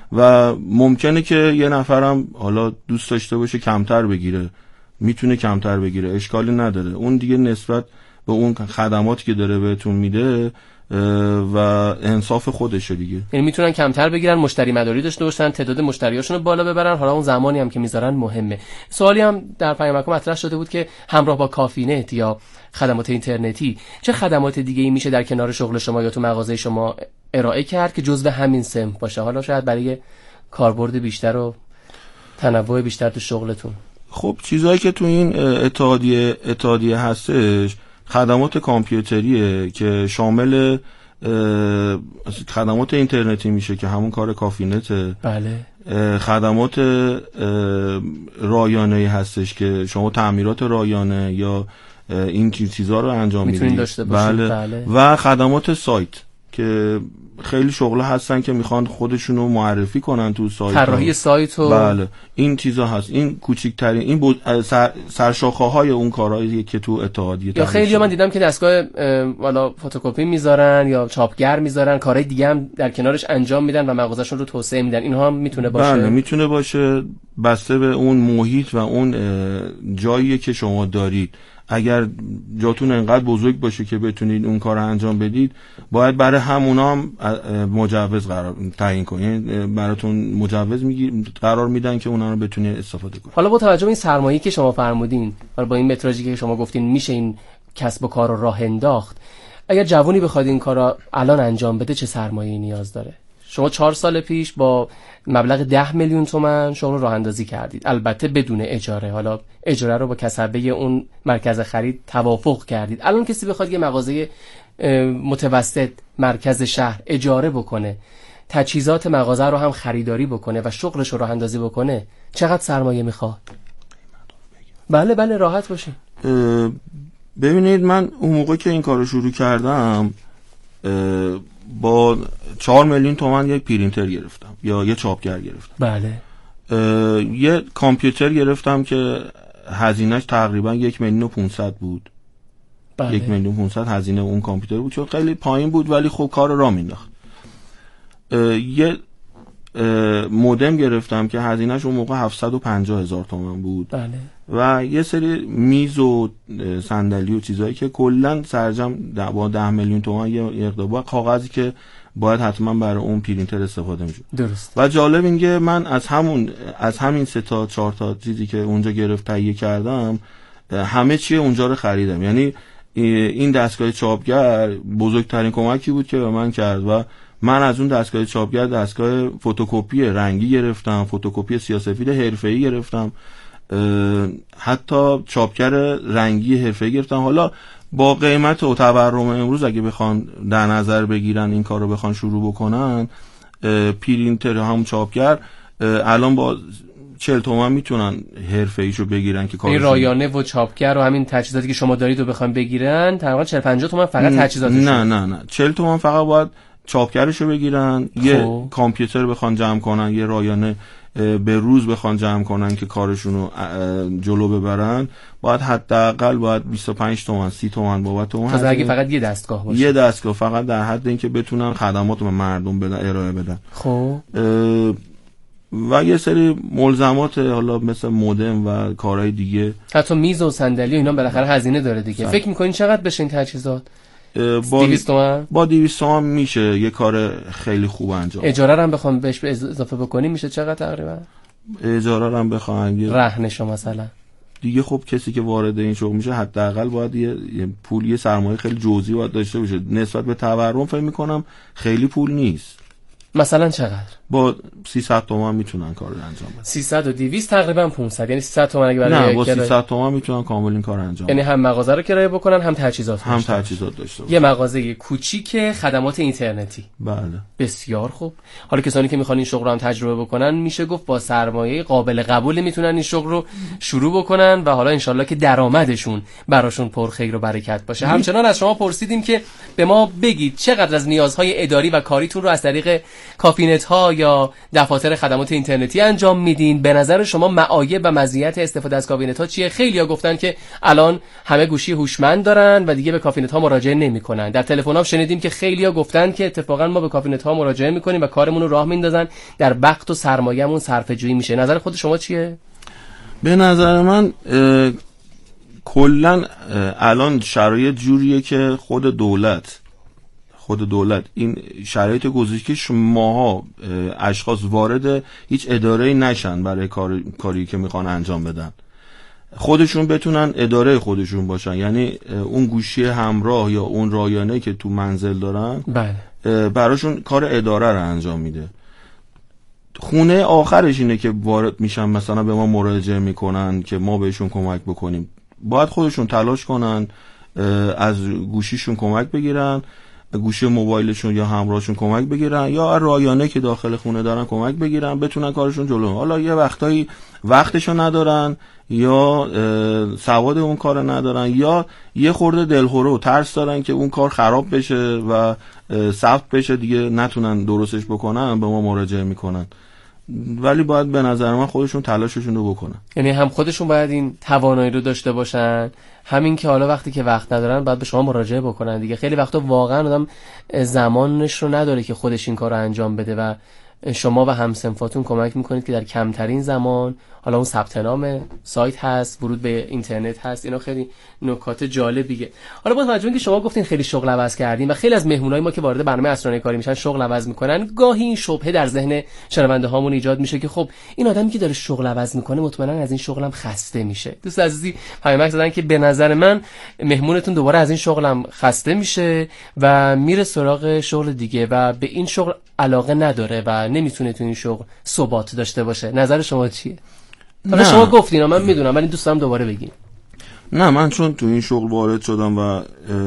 و ممکنه که یه نفرم حالا دوست داشته باشه کمتر بگیره، میتونه کمتر بگیره، اشکالی نداره. اون دیگه نسبت به اون خدماتی که داره بهتون میده و انصاف خودشه دیگه. یعنی میتونن کمتر بگیرن، مشتری مداری داشته باشن، تعداد مشتریاشون رو بالا ببرن، حالا اون زمانی هم که میذارن مهمه. سوالی هم در پیامک مطرح شده بود که همراه با کافی نت یا خدمات اینترنتی چه خدمات دیگه‌ای میشه در کنار شغل شما یا تو مغازه شما ارائه کرد که جزو همین صنف باشه، حالا شاید برای کاربرد بیشتر و تنوع بیشتر تو شغلتون؟ خب چیزایی که تو این اتحادیه هستش خدمات کامپیوتریه که شامل خدمات اینترنتی میشه که همون کار کافی نته. بله. خدمات رایانه‌ای هستش که شما تعمیرات رایانه یا این چیزا رو انجام میدید. بله. و خدمات سایت که خیلی شغله هستن که میخوان خودشونو معرفی کنن تو سایت، طراحی سایت و بله این چیزا هست. این کوچیک‌ترین این سرشاخه‌های اون کارهایی که تو اتحادیه. یا خیلی من دیدم که دستگاه والا فتوکپی میذارن یا چاپگر میذارن، کارهای دیگه هم در کنارش انجام میدن و مغازه‌شون رو توسعه میدن. اینها هم میتونه باشه. بله میتونه باشه، بسته به اون محیط و اون جایی که شما دارید. اگر جاتون انقدر بزرگ باشه که بتونید اون کار رو انجام بدید، باید برای همونا هم مجوز تعیین کنید، براتون مجوز قرار میدن که اونا رو بتونید استفاده کنید. حالا با توجه به این سرمایه‌ای که شما فرمودین، حالا با این متراژی که شما گفتین میشه این کسب و کار رو راه انداخت، اگر جوونی بخواد این کار رو الان انجام بده چه سرمایه‌ای نیاز داره؟ شما 4 سال پیش با مبلغ 10 میلیون تومان شغل راه اندازی کردید، البته بدون اجاره. حالا اجاره رو با کسبه اون مرکز خرید توافق کردید. الان کسی بخواد یه مغازه متوسط مرکز شهر اجاره بکنه، تجهیزات مغازه رو هم خریداری بکنه و شغلش رو راه اندازی بکنه، چقدر سرمایه میخواد؟ بله راحت باشین. ببینید من اون موقع که این کارو شروع کردم با 4 میلیون تومان یک پرینتر گرفتم یا یه چاپگر گرفتم. بله. یه کامپیوتر گرفتم که هزینهش تقریبا 1,500,000 بود. بله. 1,500,000 هزینه اون کامپیوتر بود، چون خیلی پایین بود ولی خب کار را مینداخت. یه مودم گرفتم که هزینهش اون موقع 750,000 تومان بود. بله. و یه سری میز و صندلی و چیزایی که کلا سرجم با 10 میلیون تومان یه اقدام کاغذی که باید حتما برای اون پرینتر استفاده میشه. درست. و جالب اینکه من از همین 3 تا 4 تا چیزی که اونجا گرفت تهیه کردم، همه چی اونجا رو خریدم. یعنی این دستگاه چاپگر بزرگترین کمکی بود که به من کرد و من از اون دستگاه چاپگر دستگاه فتوکپی رنگی گرفتم، فتوکپی سیاه‌سفید حرفه‌ای گرفتم، حتی چاپگر رنگی حرفه‌ای گرفتم. حالا با قیمت و تورم امروز اگه بخوان در نظر بگیرن این کار رو بخوان شروع بکنن، پرینتر همون چاپگر الان با 40 تومن میتونن حرفه‌ایشو بگیرن که این رایانه و چاپگر و همین تجهیزاتی که شما دارید رو بخوان بگیرن تقریبا 40-50 تومن فقط تجهیزاتش. نه 40 تومن فقط باید چاپگرشو بگیرن. یه کامپیوتر بخوان جمع کنن، یه رایانه به روز بخوان جمع کنن که کارشونو جلو ببرن، باید حداقل باید 25 تومن 30 تومن بابت اون. تازه اگه فقط یه دستگاه باشه، یه دستگاه فقط در حد اینکه بتونن خدمات به مردم بدن، ارائه بدن. خب و یه سری ملزمات حالا مثل مودم و کارهای دیگه، حتی میز و صندلی و اینا بالاخره هزینه داره دیگه. فکر می‌کنین چقدر بشه این تجهیزات؟ 200 تومن؟ با 200 تومن میشه یه کار خیلی خوب انجام. اجاره رو هم بخوام بهش اضافه بکنیم میشه چقدر تقریبا؟ اجاره رو هم بخوام رهنش مثلا دیگه، خب کسی که وارد این شغل میشه حداقل باید یه پول، یه سرمایه خیلی جزئی باید داشته باشه. نسبت به تورم فکر می‌کنم خیلی پول نیست. مثلا چقدر؟ با 300 تومان میتونن کار رو انجام بدن. 300 و 200 تقریبا 500، یعنی 300 تومان اگه برای نه با 300 تومان میتونن کامل این کار انجام بدن. یعنی هم مغازه رو کرایه بکنن هم تجهیزات داشته یه مغازه کوچیک خدمات اینترنتی. بله بسیار خوب. حالا کسانی که میخوان این شغل رو هم تجربه بکنن، میشه گفت با سرمایه قابل قبول میتونن این شغل رو شروع بکنن و حالا انشالله که درآمدشون براشون پرخیر و برکت باشه. همچنان از شما پرسیدیم که به ما بگید چقدر از نیازهای اداری و کاریتون رو از طریق کافی نت ها یا دفاتر خدمات اینترنتی انجام میدین. به نظر شما معایب و مزیت استفاده از کافینت ها چیه؟ خیلی‌ها گفتن که الان همه گوشی هوشمند دارن و دیگه به کافینت ها مراجعه نمی‌کنن. در تلفن‌ها شنیدیم که خیلی‌ها گفتن که اتفاقا ما به کافینت ها مراجعه می‌کنیم و کارمون رو راه میندازن، در وقت و سرمایه‌مون صرفه‌جویی میشه. نظر خود شما چیه؟ به نظر من کلا الان شرایط جوریه که خود دولت این شرایط گذاشته که ماها اشخاص وارد هیچ اداره‌ای نشن برای کاری که میخوان انجام بدن، خودشون بتونن اداره خودشون باشن. یعنی اون گوشی همراه یا اون رایانه که تو منزل دارن براشون کار اداره رو انجام میده. خونه آخرش اینه که وارد میشن، مثلا به ما مراجعه میکنن که ما بهشون کمک بکنیم. باید خودشون تلاش کنن، از گوشیشون کمک بگیرن، گوشی موبایلشون یا همراهشون کمک بگیرن، یا رایانه که داخل خونه دارن کمک بگیرن، بتونن کارشون جلو. حالا یه وقتایی وقتشو ندارن یا سواد اون کار ندارن یا یه خورده دلهوره و ترس دارن که اون کار خراب بشه و ثبت بشه دیگه نتونن درستش بکنن، به ما مراجعه میکنن. ولی باید به نظر من خودشون تلاششون رو بکنن. یعنی هم خودشون باید این توانایی رو داشته باشن، همین که حالا وقتی که وقت ندارن باید به شما مراجعه بکنن دیگه. خیلی وقتا واقعا آدم زمانش رو نداره که خودش این کار رو انجام بده و شما و همسنفاتون کمک میکنید که در کمترین زمان، حالا اون ثبت نام سایت هست، ورود به اینترنت هست، اینا خیلی نکات جالبیه. حالا با توجه به اینکه شما گفتین خیلی شغل عوض کردین و خیلی از مهمونای ما که وارد برنامه اسرارنامه کاری میشن شغل عوض میکنن، گاهی این شبهه در ذهن شنونده هامون ایجاد میشه که خب این آدمی که داره شغل عوض میکنه مطمئنا از این شغلم خسته میشه. دوست عزیزی پیامک زدن که به نظر من مهمونتون دوباره از این شغلم خسته میشه و میره سراغ شغل دیگه و به این شغل علاقه نداره و نمیتونه تو این شغل ثبات داشته باشه. نظر شما چیه؟ حالا شما گفتین من میدونم ولی دوست دارم دوباره بگین. نه، من چون تو این شغل وارد شدم و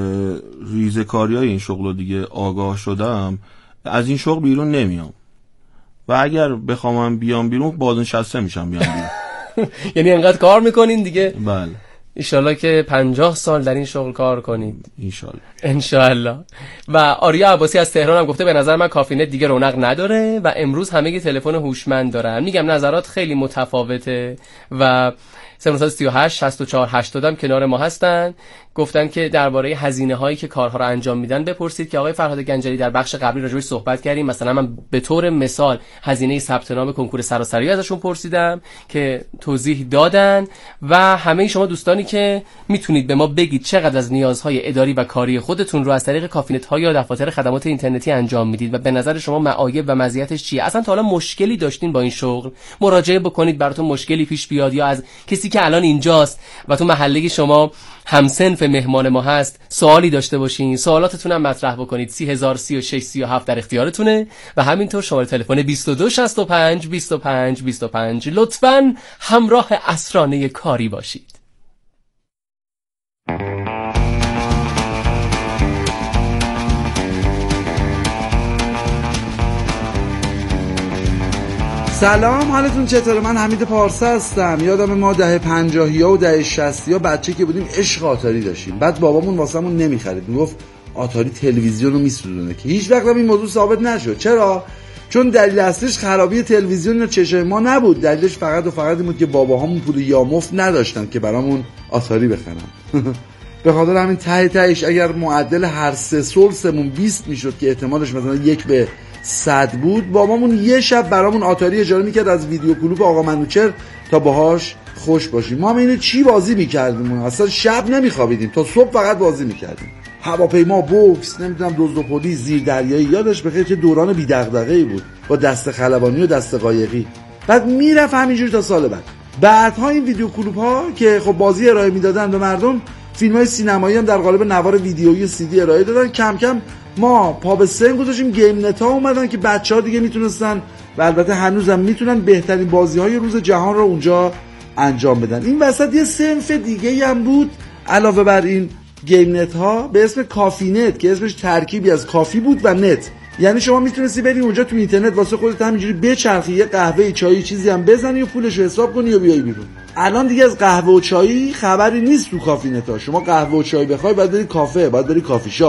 ریزه‌کاریای این شغل رو دیگه آگاه شدم، از این شغل بیرون نمیام و اگر بخوام بیام بیرون بازنشسته میشم بیام بیرون. یعنی انقدر کار میکنین دیگه؟ بله. انشالله که 50 سال در این شغل کار کنید. انشالله. و آریا عباسی از تهران هم گفته به نظر من کافینت دیگه رونق نداره و امروز همه تلفن هوشمند دارن. میگم نظرات خیلی متفاوته و 3938 64 80 هم کنار ما هستن. گفتن که درباره هزینه هایی که کارها رو انجام میدن بپرسید که آقای فرهاد گنجلی در بخش قبلی راجعش صحبت کردیم. مثلا من به طور مثال هزینه ثبت نام کنکور سراسری ازشون پرسیدم که توضیح دادن و همه شما دوستانی که میتونید به ما بگید چقدر از نیازهای اداری و کاری خودتون رو از طریق کافینت ها یا دفاتر خدمات اینترنتی انجام میدید و به نظر شما معایب و مزیتش چیه؟ اصلا تا حالا مشکلی داشتین با این شغل؟ مراجعه بکنید براتون مشکلی پیش بیاد یا از کسی که الان اینجاست و تو محله شما همسنف مهمان ما هست سوالی داشته باشین، سوالاتتون هم مطرح بکنید. 30036 37 در اختیارتونه و همینطور شماره تلفن 2265 25 25. لطفاً همراه اسرانه کاری باشید. سلام، حالتون چطوره؟ من حمید پارسا هستم. یادم ما دهه 50 ها و دهه 60 ها بچه که بودیم عشق آتاری داشتیم. بعد بابامون واسمون نمیخرید، میگفت آتاری تلویزیون رو میسوزونه که هیچ وقت این موضوع ثابت نشد. چرا؟ چون دلیل اصلیش خرابی تلویزیون و چشم ما نبود، دلیلش فقط و فقط این بود که باباهامون پول یا مفت نداشتن که برامون آتاری بخرن. به خاطر همین تهش اگر معدل هر 3 سلسمون 20 میشد که احتمالش مثلا 1 به 100 بود، بابامون یه شب برامون آتاری اجاره میکرد از ویدیو کلوپ آقا منوچهر تا باهاش خوش باشیم. ما هم اینو چی بازی میکردیم؟ اصلا شب نمیخوابیدیم تا صبح فقط بازی میکردیم. هواپیما، بوکس، نمیدونم دزد و پلیس، زیر دریایی، یادش بخیر چه دوران بی دغدغه‌ای بود با دست خلبانی و دست قایقی. بعد میرفت همینجوری تا سال بعدها این ویدیو کلوپ ها که خب بازی ارائه میدادن به مردم، فیلم‌های سینمایی هم در قالب نوار ویدیویی سی دی ارائه دادن. کم کم ما پا به سن گذاشتیم، گیم نت ها اومدن که بچه‌ها دیگه میتونستن و البته هنوزم میتونن بهترین بازی‌های روز جهان رو اونجا انجام بدن. این وسط یه صنف دیگه هم بود علاوه بر این گیم نت ها به اسم کافی نت که اسمش ترکیبی از کافی بود و نت. یعنی شما میتونستی بری اونجا تو اینترنت واسه خودت همینجوری بچرخی، یه قهوه چای چیزی هم بزنی و پولش رو حساب کنی و بیای بیرون. الان دیگه از قهوه و چای خبری نیست تو کافی نت ها. شما قهوه و چای بخوای باید بری کافه، باید بری کافی شاپ.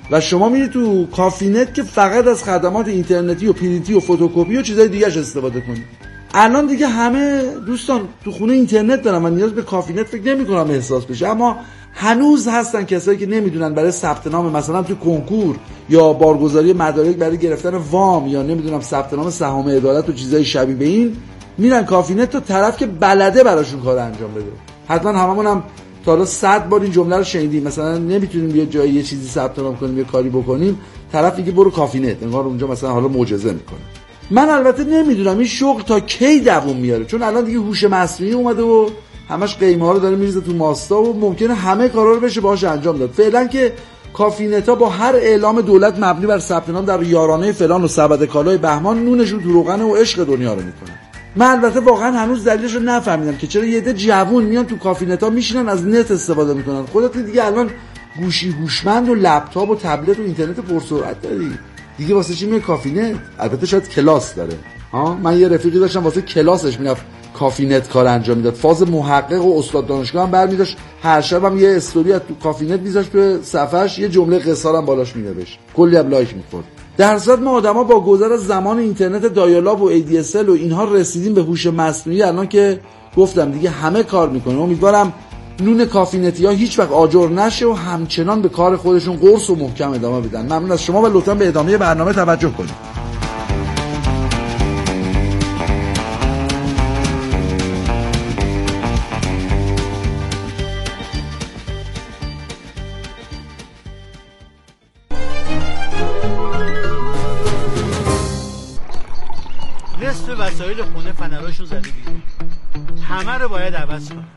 و شما میرید تو کافینت که فقط از خدمات اینترنتی و پرینتی و فتوکپی و چیزای دیگه‌اش استفاده کنید. الان دیگه همه دوستان تو خونه اینترنت دارن و نیاز به کافینت فکر نمی‌کنم احساس بشه، اما هنوز هستن کسایی که نمیدونن برای ثبت نام مثلا تو کنکور یا بارگذاری مدارک برای گرفتن وام یا نمیدونم ثبت نام سهام عدالت و چیزای شبیه به این میرن کافینت تا طرف که بلده براشون کار انجام بده. حتما هممون هم تا حالا 100 بار این جمله رو شنیدیم، مثلا نمیتونیم یه جایی یه چیزی ثبت نام کنیم یه کاری بکنیم، طرف میگه برو کافینت، انگار اونجا مثلا حالا معجزه میکنه. من البته نمیدونم این شغل تا کی دووم میاره، چون الان دیگه هوش مصنوعی اومده و همش قیمه ها رو داره میریزه تو ماستا و ممکنه همه کارا رو بشه باهاش انجام داد. فعلا که کافینت ها با هر اعلام دولت مبنی بر ثبت نام در یارانه فلان و سبد کالای بهمان نونشون تو روغن و عشق دنیا رو میکنن. من البته واقعا هنوز دلیلش رو نفهمیدم که چرا یه عده جوون میان تو کافینت ها میشینن از نت استفاده میکنن. خودت دیگه الان گوشی هوشمند و لپتاپ و تبلت و اینترنت پرسرعت داری، دیگه واسه چی میای کافینت؟ البته شاید کلاس داره. من یه رفیقی داشتم واسه کلاسش میرفت کافینت کار انجام میداد، فاز محقق و استاد دانشگاه هم برمی‌داشت، هر شبم یه استوری از تو کافینت میذاشت به صفحش، یه جمله قصارم بالاش مینوشت، کلی هم لایک می‌خورد. در صورت ما آدما با گذر از زمان اینترنت دایالاب و ADSL و اینها رسیدیم به هوش مصنوعی. الان که گفتم دیگه همه کار میکنه. امیدوارم نون کافینتی‌ها هیچ وقت آجر نشه و همچنان به کار خودشون قرص و محکم ادامه بدن. ممنون از شما و لطفاً به ادامه برنامه توجه کنید. نصف وسایل خونه فنراشو زده بیرون، همه رو باید عوض کنم.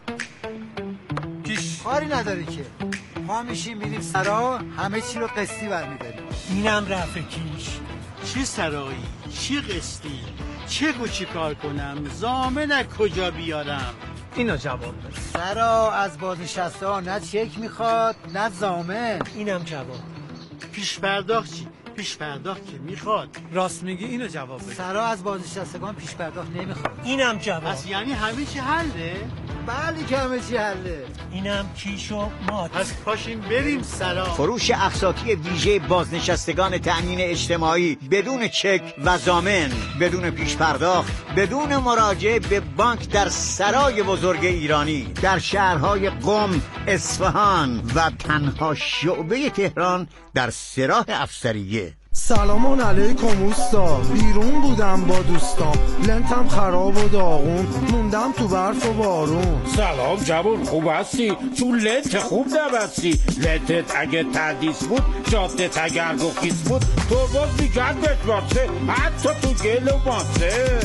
کاری نداری که ما میشیم میریم سرا، همه چی رو قسطی برمیداریم. اینم رفع کیش. چی سرایی؟ چی قسطی؟ چی کار کنم؟ ضامن از کجا بیارم؟ اینو جواب بده. سرا از بازنشسته ها نه چک میخواد نه ضامن. اینم جواب. پیش پرداخت چی؟ پیش پرداخت که میخواد. راست میگی، اینو جواب بده. سرا از بازنشستگان پیش پرداخت نمیخواد. اینم جواب. پس یعنی همه چی حله؟ بله که همه چی حله. اینم کیش و مات. پس پاشیم بریم سرا. فروش اقساطی ویژه بازنشستگان تأمین اجتماعی بدون چک و ضامن، بدون پیش پرداخت، بدون مراجعه به بانک در سرای بزرگ ایرانی در شهرهای قم، اصفهان و تنها شعبه تهران در سراح افسریه. سلام علیکم اوستا، بیرون بودم با دوستام، لنتم خراب و داغون، موندم تو برف و بارون. سلام جوان، خوب هستی؟ تو لنت خوب نبستی. لنتت اگه تردیس بود، جادت اگر گخیس بود، تو باز میگرد بشمارسه، حتی تو گل و ماسه.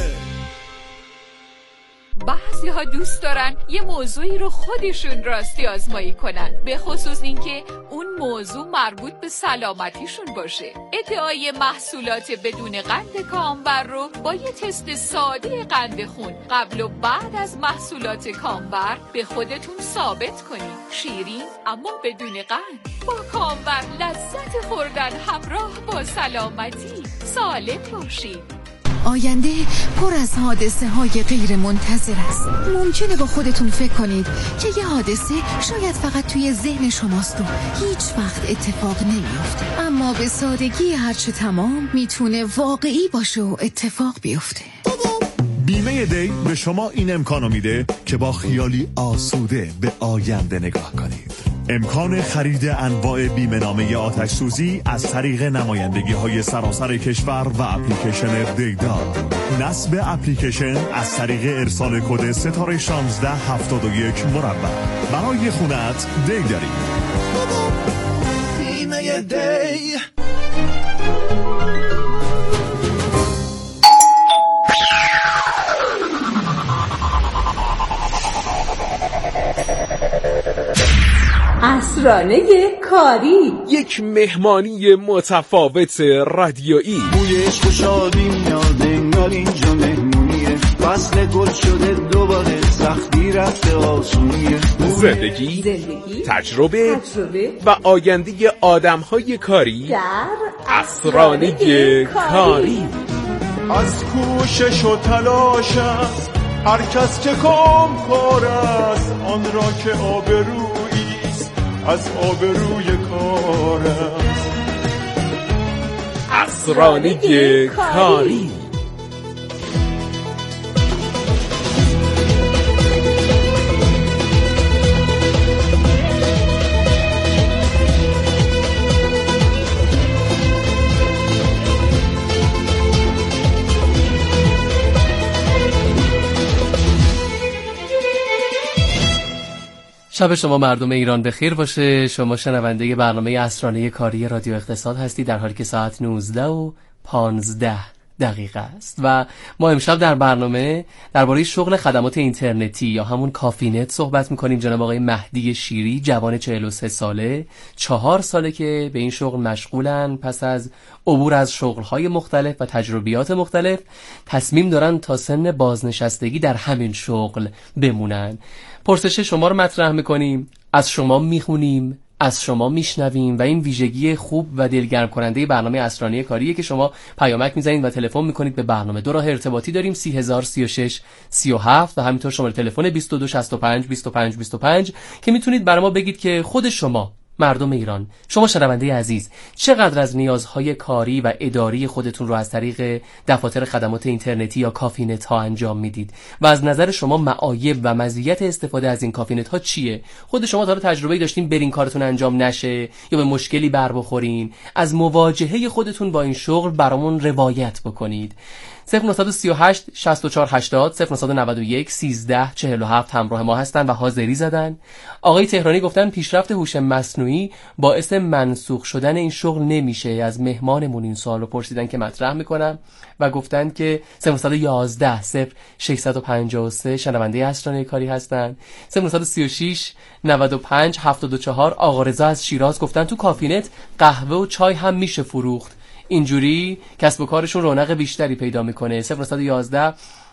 بعضی ها دوست دارن یه موضوعی رو خودشون راستی آزمایی کنن، به خصوص اینکه اون موضوع مربوط به سلامتیشون باشه. ادعای محصولات بدون قند کامبر رو با یه تست ساده قند خون قبل و بعد از محصولات کامبر به خودتون ثابت کنید. شیرین اما بدون قند، با کامبر لذت خوردن همراه با سلامتی. سالم باشید. آینده پر از حادثه های غیر منتظر است. ممکنه با خودتون فکر کنید که یه حادثه شاید فقط توی ذهن شماست و هیچ وقت اتفاق نمیفته، اما به سادگی هرچه تمام میتونه واقعی باشه و اتفاق بیفته. بیمه دی به شما این امکانو میده که با خیالی آسوده به آینده نگاه کنید. امکان خرید انواع بیمه نامه آتش سوزی از طریق نمایندگی‌های سراسر کشور و اپلیکیشن دیدار. نصب اپلیکیشن از طریق ارسال کد ستاره 1671 مربع. برای خونت دی داریم. بیمه دی. عصرانه کاری، یک مهمانی متفاوت رادیویی. بوی عشق و شادی میاد انگار اینجا مهمونیه، فصل گل شده دوباره، سختی رفته آسونیه. زندگی، تجربه و آینده آدم‌های کاری در عصرانه کاری. از کوشش و تلاش است هر کس که کامکار است، آن را که آبرویی از آبروی کار است. اسرانه کاری. شب شما مردم ایران بخیر باشه. شما شنونده برنامه اسرانه کاری رادیو اقتصاد هستی در حالی که ساعت 19:15 است و ما امشب در برنامه درباره شغل خدمات اینترنتی یا همون کافینت صحبت میکنیم. جناب آقای مهدی شیری، جوان 43 ساله، 4 ساله که به این شغل مشغولن. پس از عبور از شغل‌های مختلف و تجربیات مختلف تصمیم دارن تا سن بازنشستگی در همین شغل بمونن. پرسش شما رو مطرح میکنیم، از شما میخونیم، از شما میشنویم و این ویژگی خوب و دلگرم کننده برنامه اسرانه کاریه که شما پیامک میزنید و تلفن میکنید به برنامه. دو راه ارتباطی داریم، 30036 37 و همینطور شماره تلفن 2265 25 25 که میتونید برای ما بگید که خود شما مردم ایران، شما شنونده عزیز، چقدر از نیازهای کاری و اداری خودتون رو از طریق دفاتر خدمات اینترنتی یا کافینت ها انجام میدید و از نظر شما معایب و مزیت استفاده از این کافینت ها چیه؟ خود شما تا حالا تجربه‌ای داشتین برین کارتون انجام نشه یا به مشکلی بر بخورین؟ از مواجهه خودتون با این شغل برامون روایت بکنید. 0938 64 80 0991 13 47 همراه ما هستن و حاضری زدن. آقای تهرانی گفتن پیشرفت هوش مصنوعی باعث منسوخ شدن این شغل نمیشه. از مهمانمون این سوال رو پرسیدن که مطرح میکنم و گفتن که 0911 0653 شنونده اسرانه کاری هستن. 0936 95 74 آقا رضا از شیراز گفتن تو کافینت قهوه و چای هم میشه فروخت، اینجوری کسب و کارشون رونق بیشتری پیدا میکنه. 0911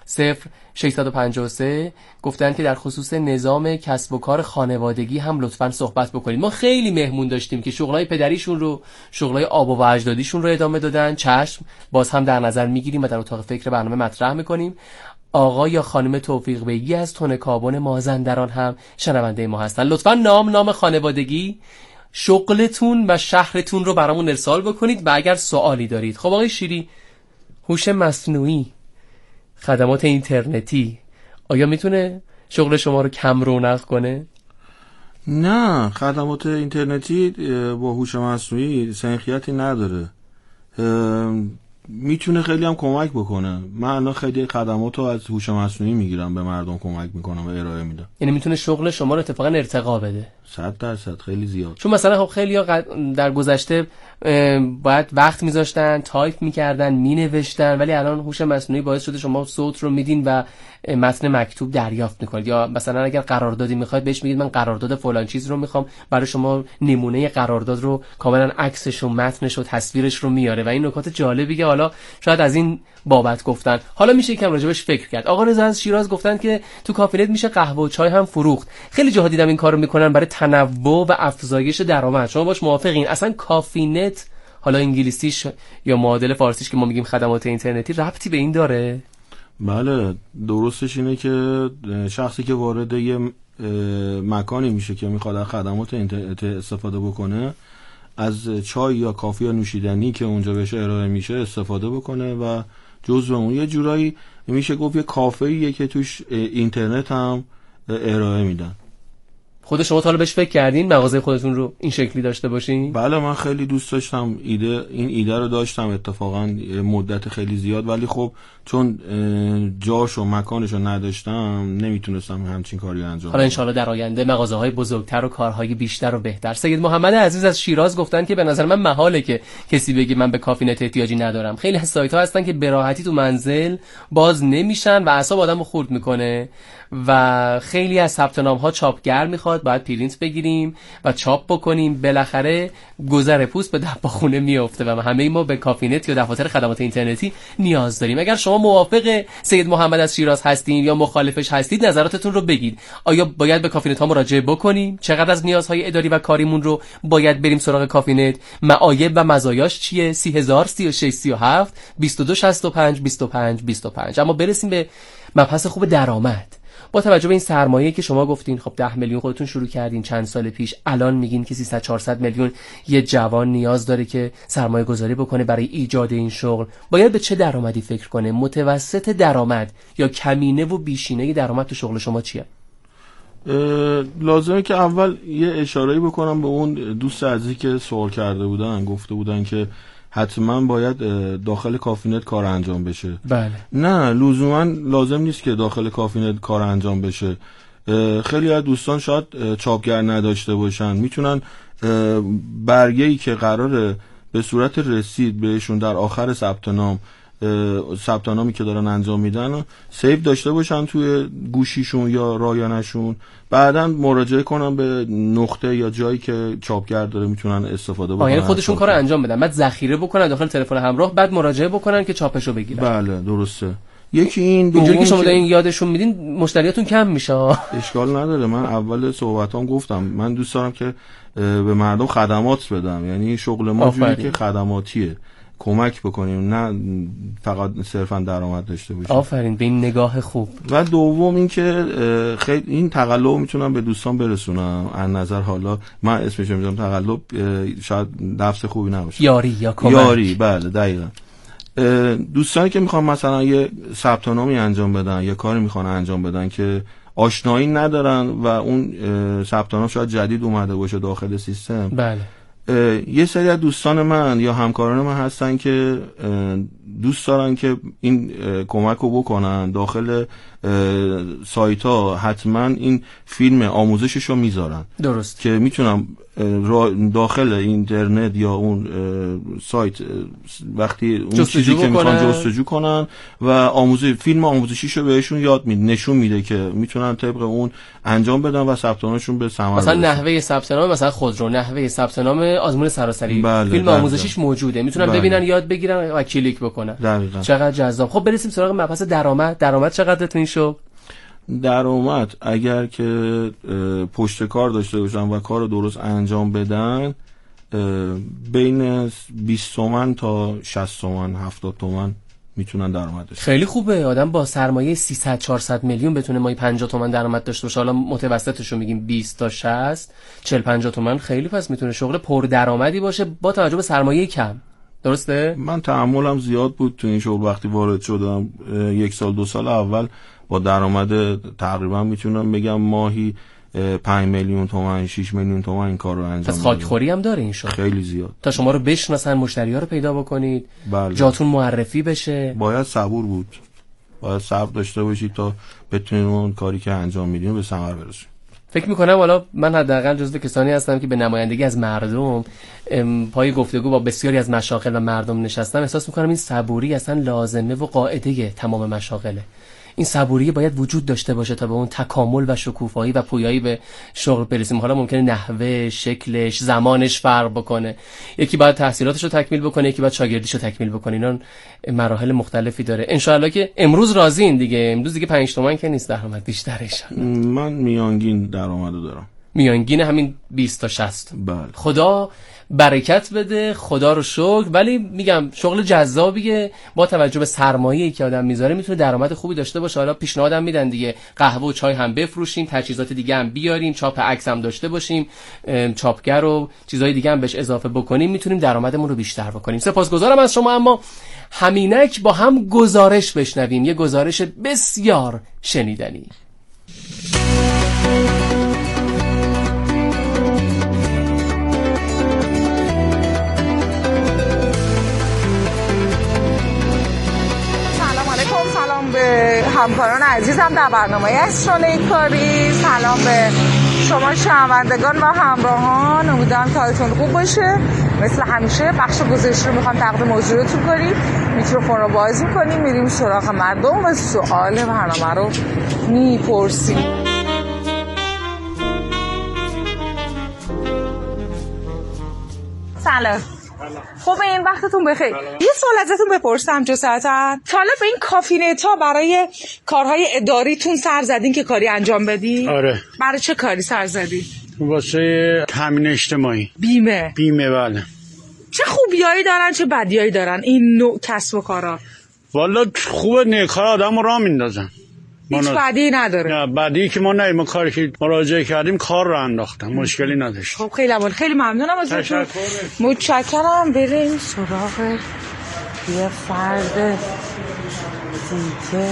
0653 گفتن که در خصوص نظام کسب و کار خانوادگی هم لطفاً صحبت بکنید. ما خیلی مهمون داشتیم که شغلای پدریشون رو، شغلای آبا و اجدادیشون رو ادامه دادن. چشم، باز هم در نظر میگیریم و در اتاق فکر برنامه مطرح میکنیم. آقا یا خانم توفیق بیگی از تن کابون مازندران هم شنونده ما هستن. لطفاً نام خانوادگی، شغلتون و شهرتون رو برامون ارسال بکنید و اگر سوالی دارید. خب آقای شیری، هوش مصنوعی، خدمات اینترنتی آیا میتونه شغل شما رو کم رونق کنه؟ نه، خدمات اینترنتی با هوش مصنوعی سنخیتی نداره. میتونه خیلی هم کمک بکنه. من الان خیلی خدمات رو از هوش مصنوعی میگیرم، به مردم کمک میکنم و ارائه میدم. یعنی میتونه شغل شما رو اتفاقا ارتقا بده؟ 100% خیلی زیاد. چون مثلا خب خیلی در گذشته باید وقت میذاشتن، تایپ میکردن، مینوشتن، ولی الان هوش مصنوعی باعث شده شما صوت رو میدین و متن مکتوب دریافت میکنید. یا مثلا اگر قراردادی میخواید بهش میگید من قرارداد فلان چیز رو میخوام، برای شما نمونه قرارداد رو کاملا عکسش و متنش و تصویرش رو میاره و این نکات جالبی که حالا شاید از این بابت گفتن. حالا میشه یکم راجبش فکر کرد. آقا رضا از شیراز گفتن که تو کافینت میشه قهوه و چای هم فروخت. خیلی جاها دیدم این کارو میکنن برای تنوع و افزایش درآمد. شما باش موافقین؟ اصلا کافینت، حالا انگلیسیش یا معادل فارسیش که ما میگیم خدمات اینترنتی، ربطی به این داره؟ بله، درستش اینه که شخصی که وارد یه مکانی میشه که میخواد از خدمات اینترنت استفاده بکنه، از چای یا کافی یا نوشیدنی که اونجا بهش ارائه میشه استفاده بکنه و جزو اون یه جورایی میشه گفت یه کافه‌ایه که توش اینترنت هم ارائه میدن. خود شما تا حالا بهش فکر کردین مغازه خودتون رو این شکلی داشته باشین؟ بله، من خیلی دوست داشتم این ایده رو داشتم اتفاقا مدت خیلی زیاد، ولی خب چون جاش و مکانش رو نداشتم نمیتونستم همچین کاری انجام بدم. حالا انشالله در آینده مغازه‌های بزرگتر و کارهای بیشتر و بهتر. سید محمد عزیز از شیراز گفتن که به نظر من محاله که کسی بگه من به کافینت احتیاجی ندارم. خیلی از سایت‌ها هستن که به راحتی تو منزل باز نمیشن و اعصاب آدمو خورد میکنه و خیلی از ثبت نام‌ها چاپگر میخواد، باید پرینت بگیریم و چاپ بکنیم. بالاخره گذر پوست به دباخونه میفته و همه ما به کافینت یا دفاتر خدمات اینترنتی نیاز داریم. اگر شما موافق سید محمد از شیراز هستین یا مخالفش هستید، نظراتتون رو بگید. آیا باید به کافینت ها مراجعه بکنیم؟ چقدر از نیازهای اداری و کاریمون رو باید بریم سراغ کافینت؟ معایب و مزایاش چیه؟ 30036 37 2265 25 25. اما برسیم به مبحث خوب درآمد. با توجه به این سرمایه‌ای که شما گفتین خب 10 میلیون خودتون شروع کردین چند سال پیش، الان میگین که 300 400 میلیون یه جوان نیاز داره که سرمایه گذاری بکنه برای ایجاد این شغل، باید به چه درآمدی فکر کنه؟ متوسط درآمد یا کمینه و بیشینه درآمد تو شغل شما چیه؟ لازمه که اول یه اشاره‌ای بکنم به اون دوست عزیزی که سوال کرده بودن، گفته بودن که حتما باید داخل کافینت کار انجام بشه. بله. نه لزوما لازم نیست که داخل کافینت کار انجام بشه. خیلی از دوستان شاید چاپگر نداشته باشن، میتونن برگه‌ای که قراره به صورت رسید بهشون در آخر ثبت نامی که دارن انجام میدن سیو داشته باشن توی گوشیشون یا رایانشون، بعداً مراجعه کنن به نقطه یا جایی که چاپگر داره میتونن استفاده بکنن. یعنی خودشون کارو انجام بدن، بعد ذخیره بکنن داخل تلفن همراه، بعد مراجعه بکنن که چاپشو بگیرن. بله درسته. یکی این اینجوری که شما دارین یادشون میدین مشتریاتون کم میشه. اشکال نداره. من اول صحبتام گفتم من دوست دارم که به مردم خدمات بدم، یعنی شغل ما جوری که خدماتیه، کمک بکنیم نه فقط صرفا درآمد داشته باشیم. آفرین، به این نگاه خوب. و دوم این که خیلی این تقلب میتونم به دوستان برسونم از نظر، حالا من اسمش میذارم تقلب، شاید لفظ خوبی نباشه، یاری یا کمک. یاری، بله دقیقاً. دوستانی که میخوان مثلا یه ثبت نامی انجام بدن یا کاری میخوان انجام بدن که آشنایی ندارن و اون ثبت نام شاید جدید اومده باشه داخل سیستم، بله، یه سری از دوستان من یا همکاران من هستن که دوست دارن که این کمک رو بکنن داخل سایت ها، حتما این فیلم آموزشش رو میذارن. درست. که میتونم داخل اینترنت یا اون سایت وقتی اون چیزی که میخوان جستجو کنن و فیلم آموزشیش رو بهشون یاد میده، نشون میده که میتونن طبق اون انجام بدن و ثبت نامشون به ثمر برسه. مثلا نحوه ثبت نام، مثلا خودرو، نحوه ثبت نام آزمون سراسری، بله، فیلم آموزشیش موجوده، میتونن ببینن، یاد بگیرن و کلیک بکنن. دقیقاً. چقدر جذاب. خب برسیم سراغ مبحث درآمد چقدر تو این شغل؟ درآمد اگر که پشت کار داشته باشن و کار درست انجام بدن بین 20 تومن تا 60 تومن 70 تومن میتونن درآمد داشته. خیلی خوبه. آدم با سرمایه 300 400 میلیون بتونه ماهی 50 تومن درآمد داشته باشه. حالا متوسطش رو میگیم 20 تا 60 40 50 تومن، خیلی پس میتونه شغل پر درآمدی باشه با توجه به سرمایه کم. درسته؟ من تحملم زیاد بود تو این شغل. وقتی وارد شدم 1 سال 2 سال اول با درآمد تقریبا میتونم بگم ماهی 5 میلیون تومان 6 میلیون تومان این کار رو انجام میدم. پس خاکخوری هم داره این شغل خیلی زیاد. تا شما رو بشناسن، مشتری‌ها رو پیدا بکنید، بله. جاتون معرفی بشه. باید صبور بود، باید صبر داشته باشید تا بتونید اون کاری که انجام میدین به ثمر برسید. فکر میکنم حالا من حداقل جزو کسانی هستم که به نمایندگی از مردم پای گفتگو با بسیاری از مشاغل و مردم نشستم، احساس میکنم این صبوری اصلا لازمه و قاعده تمام مشاغله. این صبوری باید وجود داشته باشه تا به اون تکامل و شکوفایی و پویایی به شغل برسیم. حالا ممکنه نحوه، شکلش، زمانش فرق بکنه، یکی باید تحصیلاتش رو تکمیل بکنه، یکی باید شاگردیش رو تکمیل بکنه، اینا مراحل مختلفی داره. ان شاء الله که امروز راضیین دیگه. امروز دیگه 5 تومن که نیست درآمد، بیشتره ان شاء الله. من میانگین درآمدو دارم، میانگین همین 20 تا 60. بله. خدا برکت بده، خدا رو شکر. ولی میگم شغل جذابیه، با توجه به سرمایه‌ای که آدم میذاره میتونه درآمد خوبی داشته باشه. حالا پیشنهادم میدن دیگه، قهوه و چای هم بفروشیم، تجهیزات دیگه هم بیاریم، چاپ عکس هم داشته باشیم، چاپگر و چیزای دیگه هم بهش اضافه بکنیم، میتونیم درآمدمون رو بیشتر بکنیم. سپاسگزارم از شما. اما همینک با هم گزارش بشنویم، یه گزارش بسیار شنیدنی. به همکاران عزیزم در برنامه از شانه کاری، سلام به شما شنوندگان و همراهان. امیدوارم که حالتون خوب باشه. مثل همیشه بخش گزارش رو میخوام تقدیم حضورتون کنیم. میکروفون رو باز میکنیم، میریم سراغ مردم و سوال برنامه رو میپرسیم. سلام. خوب، این وقتتون بخیر. یه سوال ازتون بپرسم جسارتا، تا حالا به این کافینت ها برای کارهای اداریتون سر زدین که کاری انجام بدین؟ آره. برای چه کاری سر زدین؟ واسه تامین اجتماعی. بیمه بله. چه خوبیایی دارن چه بدیایی دارن این نوع کسب و کارا؟ والا خوبه، نیکار آدم رو راه میندازن، هیچ بدی نداره. نه بدی که ما کاری که مراجعه کردیم کار رو انداختم، مشکلی نداشت. خب خیلی ممنونم ازتون. متشکرم. بریم سراغ یه فرد دیگه.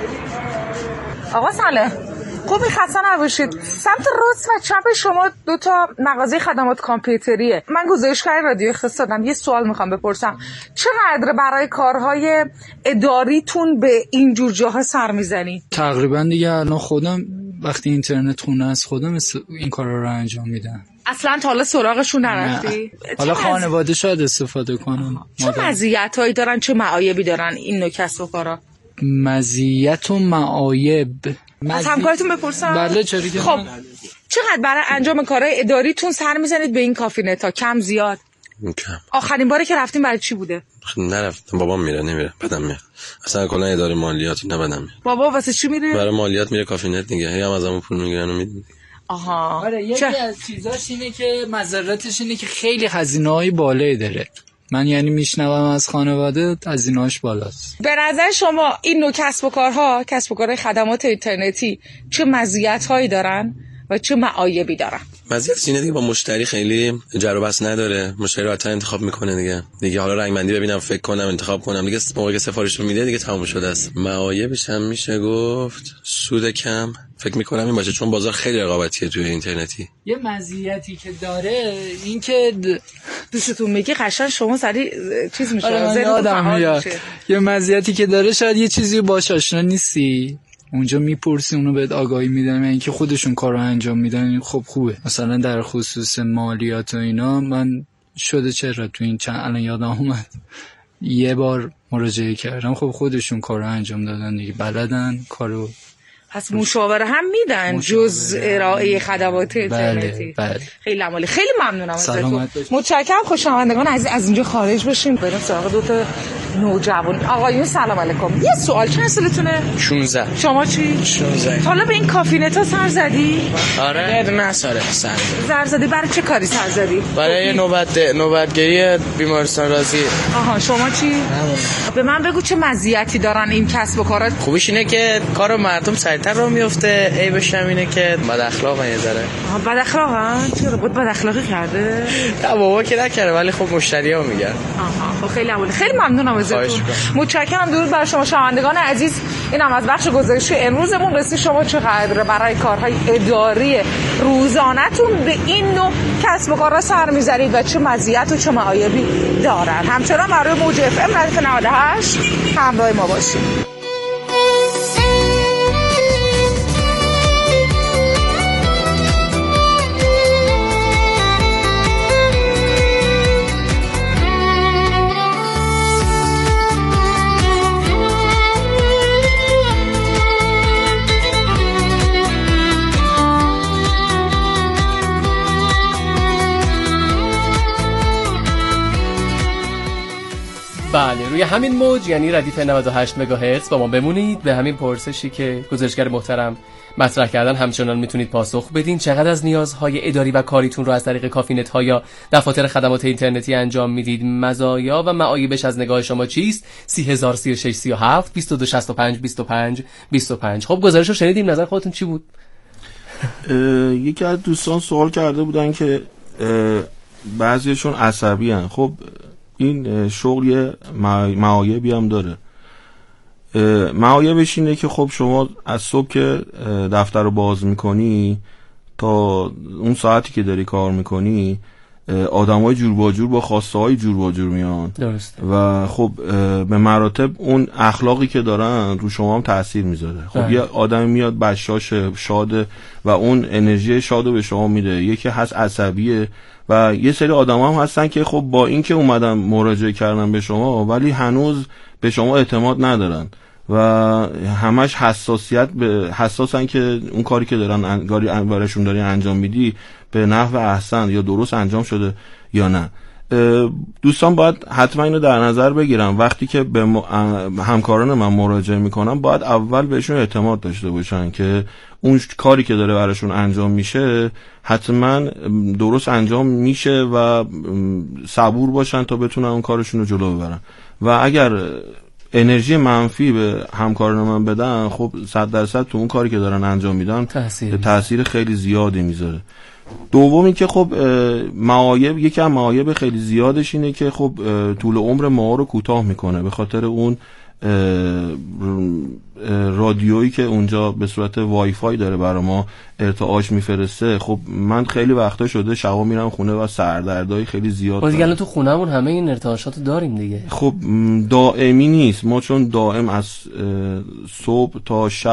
آقا سلام، خوبی؟ خسته نباشید. سمت راست و چپ شما 2 تا مغازه خدمات کامپیوتریه. من گزارشگر رادیو اقتصادم. یه سوال میخوام بپرسم، چقدر برای کارهای اداریتون به این جور جاها سر میزنی؟ تقریبا دیگه الان خودم وقتی اینترنت خونه است خودم این کارا رو انجام میدم. اصلا تا حالا سراغشون نرفتی؟ حالا خانواده شاید استفاده کنن. چه مزیتایی دارن چه معایبی دارن این نوع کسب و کارا؟ مزیت و معایب از همکارتون بپرسم؟ بله چرا که خب چقدر برای انجام کارهای اداریتون سر میزنید به این کافینتا؟ کم زیاد؟ کم. آخرین باری که رفتیم برای چی بوده؟ نرفتم، بابام میره نمیره، بدم میاد. اصلا کلا اداره مالیاتی نه، بدم میاد. بابا واسه چی میره؟ برای مالیات میره کافینت دیگه، هم ازمون پول میگیرن و میدن. آها. آره یکی از چیزاش اینه که مضرتش اینه که خیلی هزینه‌های بالایی داره. من یعنی میشنوم از خانواده هزینه‌اش بالاست. به نظر شما این نوع کسب و کارهای خدمات اینترنتی چه مزیت‌هایی دارن و چه معایبی دارن؟ مزیتش اینه دیگه با مشتری خیلی جر و بحث نداره، مشتری راحت انتخاب میکنه دیگه حالا رنگبندی ببینم، فکر کنم، انتخاب کنم دیگه، موقعی که سفارش رو میده دیگه تموم شده است. معایبش هم میشه گفت سود کم، فکر میکنم این باشه، چون بازار خیلی رقابتیه توی اینترنتی. یه مزیتی که داره این که دوستتون میگه قشنگ شما سری چیز میشه. یه مزیتی که داره شاید یه چیزی باش آشنا نیستی، اونجا میپرسی اونو بهت آگاهی میدن، یعنی که خودشون کارو انجام میدن. خب خوبه. مثلا در خصوص مالیات و اینا من شده چرا تو این الان یادم اومد یه بار مراجعه کردم، خب خودشون کارو انجام دادن دیگه، بلدن کارو. پس مشاوره هم میدن جز ارائه خدمات اینترنتی. بله. خیلی عالی، خیلی ممنونم ازتون. متشکرم. خوشامدگان از اینجا خارج بشیم بریم سراغ 2 تا نوجوان. آقایون سلام علیکم. یه سوال، چند سالتونه؟ 16. شما چی؟ 16. حالا به این کافینتا سر زدی؟ آره. نه سر زدی. برای چه کاری سر زدی؟ برای نوبتگیری بیمارستان رازی. آها. شما چی؟ به من بگو چه مزیتی دارن این کسب و کارات؟ خوبیش اینه که کارو مردم سریعتر راه میفته، عیبش هم اینه که بد اخلاقن یه ذره. بد اخلاقن؟ چرا بود بد اخلاقی کرده؟ نه بابا که نکرده، ولی خب مشتری‌ها میگن. آها. خب خیلی عالی، خیلی ممنونم ازتون. متشکرم. درود بر شما شنوندگان عزیز. اینم از بخش گزارشی امروزمون. رسید شما چقدر برای کارهای اداری روزانه‌تون به این نوع کسب و کارا سر می‌ذارید و چه مزیت و چه معایبی دارن؟ همچنان برای موج اف ام 98 همراه ما باشید. بله، روی همین موج یعنی ردیف 98 مگاهرتز با ما بمونید. به همین پرسشی که گزارشگر محترم مطرح کردن همچنان میتونید پاسخ بدین. چقدر از نیازهای اداری و کاریتون رو از طریق کافینت ها یا دفاتر خدمات اینترنتی انجام میدید؟ مزایا و معایبش از نگاه شما چیست؟ 30000 36 37 22 65 25 25. خب گزارش رو شنیدیم، نظر خودتون چی بود؟ یکی از دوستان سوال کرده بودن که بعضیشون عصبی هن. خب این شغل یه معایبی هم داره. معایبش اینه که خب شما از صبح که دفتر رو باز میکنی تا اون ساعتی که داری کار میکنی آدمای جور با جور با خواسته های جور با جور میان. درست. و خب به مراتب اون اخلاقی که دارن رو شما هم تأثیر میذاره. خب یه آدم میاد بشاش شاده و اون انرژی شادو به شما میده. یکی هست عصبیه و یه سری آدم هم هستن که خب با این که اومدن مراجعه کردن به شما ولی هنوز به شما اعتماد ندارن و همش حساسن که اون کاری که دارن براشون داری انجام میدی به نحو احسن یا درست انجام شده یا نه. دوستان باید حتما اینو در نظر بگیرن وقتی که به همکاران من مراجعه میکنم باید اول بهشون اعتماد داشته باشن که اون کاری که داره براشون انجام میشه حتما درست انجام میشه و صبور باشن تا بتونن اون کارشون رو جلو ببرن و اگر انرژی منفی به همکاران من بدن، خب 100% تو اون کاری که دارن انجام میدن تأثیر خیلی زیادی میذاره. دومی که خب معایب، یکی از معایب خیلی زیادش اینه که خب طول عمر ما رو کوتاه میکنه به خاطر اون رادیویی که اونجا به صورت وای فای داره برای ما ارتعاش میفرسته. خب من خیلی وقتا شده شبا میرم خونه و سردردای خیلی زیاد ما دیگه الان تو خونمون همه این ارتعاشاتو داریم دیگه. خب دائمی نیست، ما چون دائم از صبح تا شب